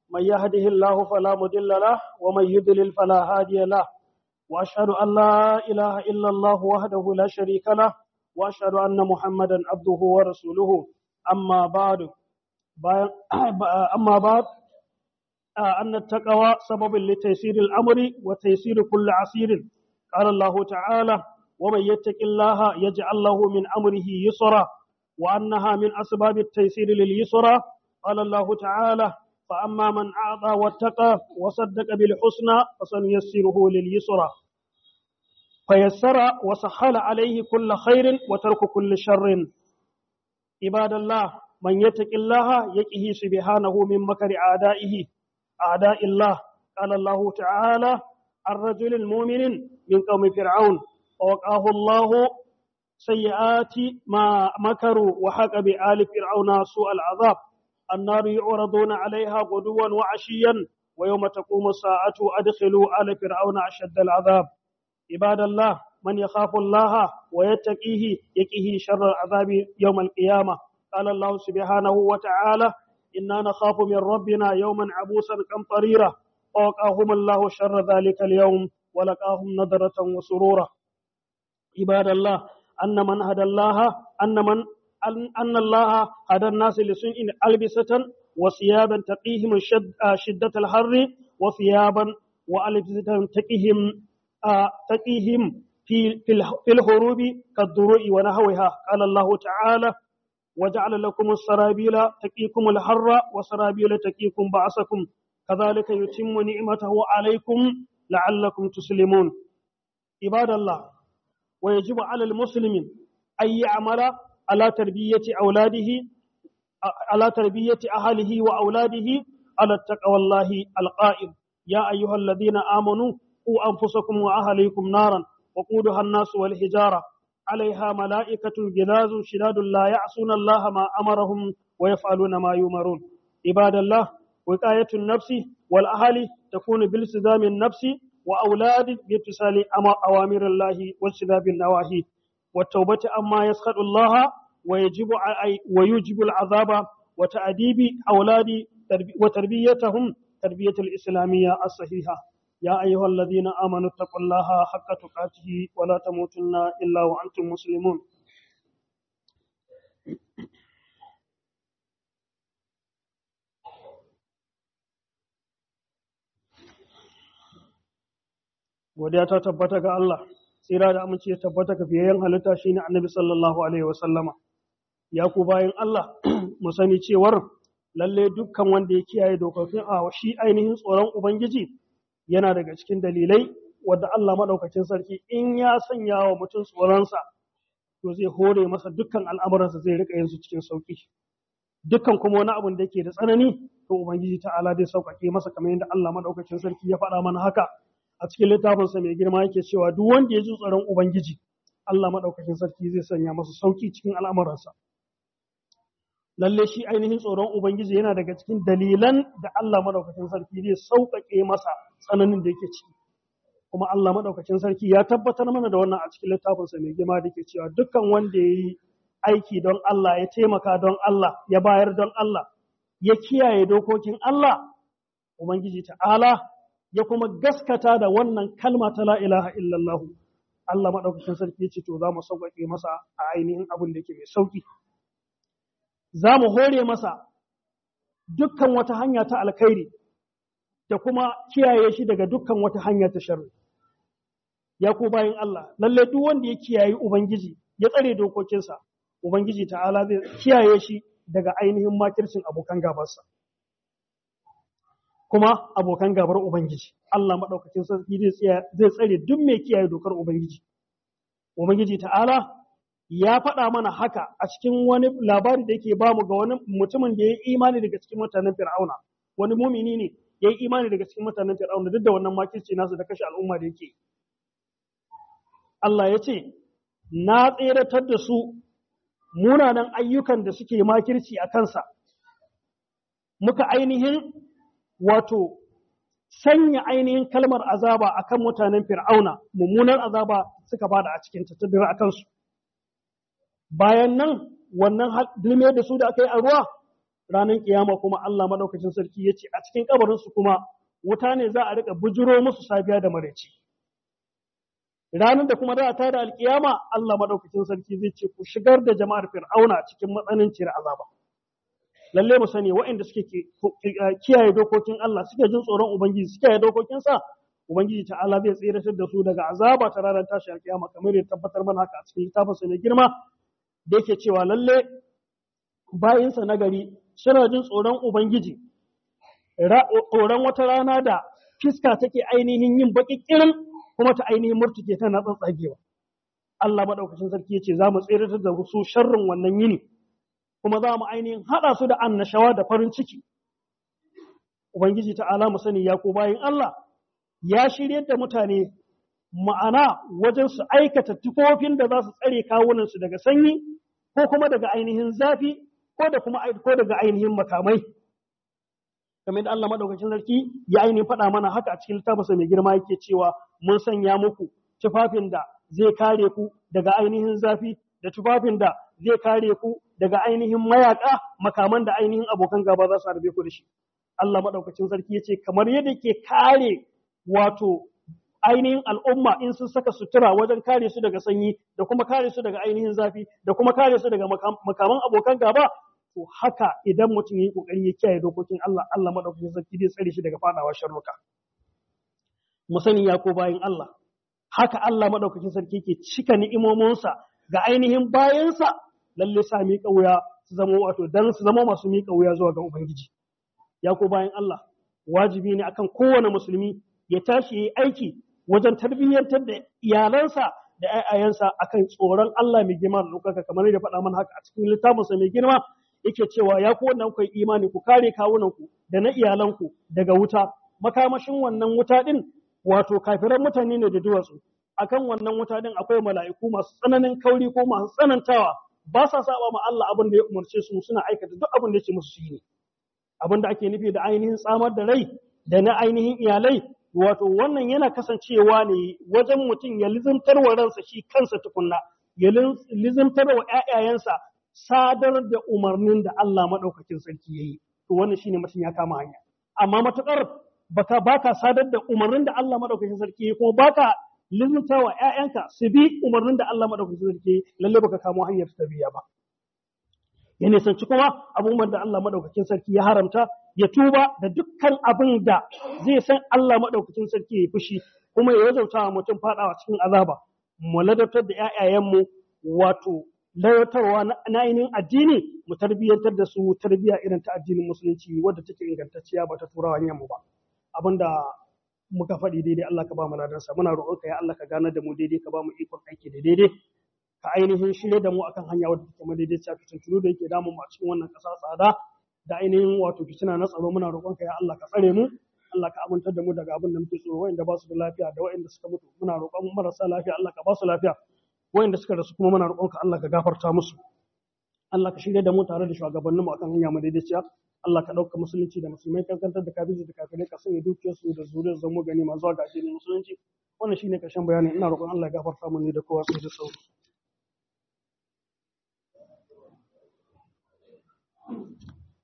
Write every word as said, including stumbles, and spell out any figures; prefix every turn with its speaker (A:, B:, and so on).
A: من يهده الله فلا مضل له ومن يضلل فلا هادي له وأشهد أن لا إله إلا الله وحده لا شريك له وأشهد أن محمدا عبده ورسوله أما بعد أما بعد أن التقوى سبب لتيسير الأمر وتيسير كل عسير. قال الله تعالى: ومن يتق الله يجعل له من أمره يسرا، وأنها من أسباب التيسير لليسرى. قال الله تعالى: فأما من أعطى واتقى وصدق بالحسنى فسنيسره لليسرى. فيسر وسهل عليه كل خير وترك كل شر. عباد الله، من يتق الله يقه سبحانه من مكر أعدائه أعداء الله. قال الله تعالى: الرجل المؤمن من قوم فرعون ووقاه الله سيئات ما مكروا وحق بآل فرعون سوء العذاب. النار يعرضون عليها غدوا وعشيا ويوم تقوم الساعة أدخلوا آل فرعون أشد العذاب. عباد الله، من يخاف الله ويتقيه يقيه شر العذاب يوم القيامة. قال الله سبحانه وتعالى: إنا نخاف من ربنا يوما عبوسا قمطريرا فوقاهم الله شر ذلك اليوم ولقاهم نضرة وسرورا. عباد الله، أن من هدى الله أن من أن الله هدى الناس لصنع ألبسة وثيابا تقيهم شد شدة الحر وثيابا وألبسة تقيهم تقيهم في في الهروب كالضروع ونحوها. قال الله تعالى: وجعل لكم السرابيل تقيكم الحر وسرابيل تقيكم بأسكم كذلك يتم نعمته عليكم لعلكم تسلمون. عباد الله، ويجب على المسلم أن يعمل على تربية أولاده على تربية أهله وأولاده على التقوى الله القائل: يا أيها الذين آمنوا قوا أنفسكم وأهليكم نارا وقودها الناس والحجارة عليها ملائكة غلاظ شداد لا يعصون الله ما أمرهم ويفعلون ما يؤمرون. عباد الله، وقاية النفس والأهل تكون بالتزام النفس وأولاد بامتثال أوامر الله واجتناب النواهي والتوبة عما يسخط الله ويجب ويجب العذاب وتأديب أولاد وتربيتهم تربية الإسلامية الصحيحة. يا أيها الذين آمنوا اتقوا الله حق تقاته ولا تموتن إلا وأنتم مسلمون. godiya ta tabbata ga Allah, tsira da amince ya tabbata ga fiyayyen halitta shine Annabi sallallahu alaihi wasallama. Ya ku bayan Allah, mu sani cewar lalle dukkan wanda ya kiyaye dokokin a shi ainihin tsoron Ubangiji yana daga cikin dalilai wadda Allah madaukakin sarki in ya sanya wa mutum tsoronsa to zai hore masa dukkan al'amuransa, zai rika yin su cikin sauki. Dukkan kuma wani abun da yake da tsanani to Ubangiji ta'ala zai sauƙaƙe masa, kamar yadda Allah madaukakin sarki ya faɗa mana haka a cikin littafinsa mai girma. Yake cewa duk wanda ya ji tsoron Ubangiji, Allah madaukakin sarki zai sanya masa sauki cikin al'amuransa. Lalle shi ainihin tsoron Ubangiji yana daga cikin dalilan da Allah madaukakin sarki zai sauƙaƙe masa tsananin da yake ciki. Kuma Allah madaukakin sarki ya tabbatar mana da wannan a cikin littafinsa mai girma da yake cewa dukkan wanda ya yi aiki don Allah, ya taimaka don Allah, ya bayar don Allah, ya kiyaye dokokin Allah, Ubangiji ta'ala ya kuma gaskata da wannan kalma ta la ilaha illallah, Allah madaukakin sarki ya ce to za mu sauƙaƙe masa a ainihin abin da yake mai sauƙi. Za mu hore masa dukkan wata hanya ta alkhairi da kuma kiyaye shi daga dukkan wata hanya ta sharri. Ya ku bayin Allah, lalle duk wanda ya kiyaye Ubangiji, ya tsare dokokinsa, Ubangiji ta'ala zai kiyaye shi daga ainihin makircin abokan gabarsa. Kuma abokan gabar Ubangiji, Allah maɗaukakin sarki zai tsare duk mai kiyaye dokar Ubangiji. Ubangiji ta'ala ya faɗa mana haka a cikin wani labari da yake bamu ga wani mutumin da ya yi imani daga cikin mutanen Fir'auna. Wani mumini ne ya yi imani daga cikin mutanen Fir'auna duk da wannan makirci nasu da kashe al'umma da yake. Allah ya ce, na tseratar da su munanan ayyukan da suke makirci a kansa, muka ainihin wato sanya ainihin kalmar azaba akan mutanen Fir'auna, mummunar azaba suka bada a cikin tattadira a kansu. Bayan nan wannan dilme da su da aka yi a ruwa, ranar kiyama kuma Allah madaukakin sarki ya ce a cikin kabarin su kuma wuta ne za a rika bujiro musu safiya da maraice. Ranar da kuma za a tada alkiyama Allah madaukakin sarki zai ce ku shigar da jama'ar Fir'auna cikin matsananciyar azaba. Lalle mu sani waɗanda suke kiyaye dokokin Allah suke jin tsoron Ubangiji suke kiyaye dokokinsa Ubangiji ta'ala zai tsiratar da su daga azaba ta ranar tashi alkiyama kamar ya tabbatar mana haka a cikin littafinsa mai girma da yake cewa lalle bayinsa na gari suna jin tsoron Ubangiji tsoron wata rana da fiska take ainihin yin baki kirin kuma ta ainihin murtuke tana tsatsagewa. Allah madaukakin sarki ya ce za mu tsiratar da su sharrin wannan yini kuma za mu ainihin haɗa su da annashawa da farin ciki. Ubangiji ta'ala mu sani ya ko bayin Allah ya shiryar da mutane ma'ana wajen su aikata tufofin da za su tsare kawunansu daga sanyi ko kuma daga ainihin zafi ko da kuma ko daga ainihin makamai. Kamar da Allah madaukakin sarki ya ainihin faɗa mana haka a cikin littafinsa mai girma yake cewa mun sanya muku tufafin da zai kare ku daga ainihin zafi da tufafin da zai kare ku daga ainihin mayaka makaman da ainihin abokan gaba za su harbe ku da shi. Allah madaukakin sarki ya ce kamar yadda ke kare wato ainihin al'umma in sun saka sutura wajen kare su daga sanyi da kuma kare su daga ainihin zafi da kuma kare su daga makaman abokan gaba, to haka idan mutum ya yi kokari ya kiyaye dokokin Allah, Allah madaukakin sarki zai tsare shi daga fadawa sharruka. Mu sani ya ko bayin Allah, haka Allah madaukakin sarki ke cika ni'imominsa ga ainihin bayansa lalle sa miƙa wuya su zama wato dan su zama masu miƙa wuya zuwa ga Ubangiji. Ya ko bayan Allah, wajibi ne akan kowane musulmi ya tashi yayi aiki wajen tarbiyyantar da iyalansa da ƴaƴayensa akan tsoron Allah mai girma da ɗaukaka kamar yadda faɗa mana haka a cikin littafinsa mai girma yake cewa ya ku wannan ku imani ku kare kawunanku da na iyalanku daga wuta. Makamashin wannan wuta din wato kafiran mutane ne da duwatsu. Akan wannan wuta din akwai mala'iku masu tsananin kauri ko masu tsanantawa, ba sa saba ma Allah abin da ya umarce su suna aikata duk abin da yake musu shi ne. Abin da ake nufi da ainihin tsamar da rai da na ainihin iyalai wato wannan yana kasancewa ne wajen mutum ya lizimtar wa ransa shi kansa tukunna, ya lizimtar wa ƴaƴayensa sadar da umarnin da Allah madaukakin sarki yayi. To wannan shine mutum ya kama hanya. Amma matukar baka baka sadar da umarnin da Allah madaukakin sarki yayi kuma baka lizimta wa ƴaƴanka su bi umarnin da Allah madaukakin sarki yayi, lalle baka kamo hanyar tarbiyya ba. Ya nisanci kuma abubuwan da Allah madaukakin sarki ya haramta, ya tuba da dukkan abin da zai san Allah madaukakin sarki ya fushi kuma ya zauta wa mutum fadawa cikin azaba. Mu ladabtar da ƴaƴayenmu wato ladatarwa na ainihin addini, mu tarbiyyantar da su tarbiyya irin ta addinin musulunci wadda take ingantacciya ba ta turawa mu ba. Abinda muka faɗi daidai Allah ka ba mu ladansa, muna roƙonka ya Allah ka ganar da mu daidai, ka ba mu ikon aiki da daidai, ka ainihin shirye da mu akan hanya wadda take madaidaiciya, fitintunu da yake damun mu a cikin wannan ƙasa tsada da ainihin wato fitina na tsaro, muna roƙonka ya Allah ka tsare mu, Allah ka amintar da mu daga abin da muke tsoro, wa'inda ba su da lafiya da wa'inda suka mutu muna roƙon marasa lafiya Allah ka ba su lafiya, wa'inda suka rasu kuma muna roƙonka Allah ka gafarta musu. Allah ka shirye da mu tare da shugabanninmu akan hanya madaidaiciya. Allah ka ɗauka musulunci da musulmai, kankantar da kafirci da kafirai, ka sanya dukiyarsu da zuriyar zamo gani masu zuwa ga addinin musulunci. Wannan shine ƙarshen bayanin, ina roƙon Allah ya gafarta mu ne da kowa sai da sauri.